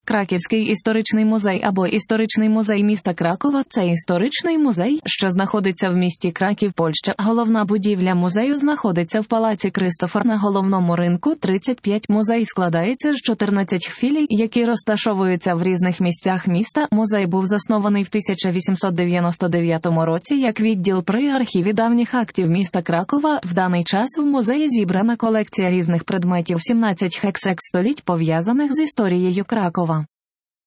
Краківський історичний музей або історичний музей міста Кракова – це історичний музей, що знаходиться в місті Краків, Польща. Головна будівля музею знаходиться в Палаці Кристофор на головному ринку 35. Музей складається з 14 філій, які розташовуються в різних місцях міста. Музей був заснований в 1899 році як відділ при архіві давніх актів міста Кракова. В даний час в музеї зібрана колекція різних предметів 17 століть пов'язаних з історією Кракова.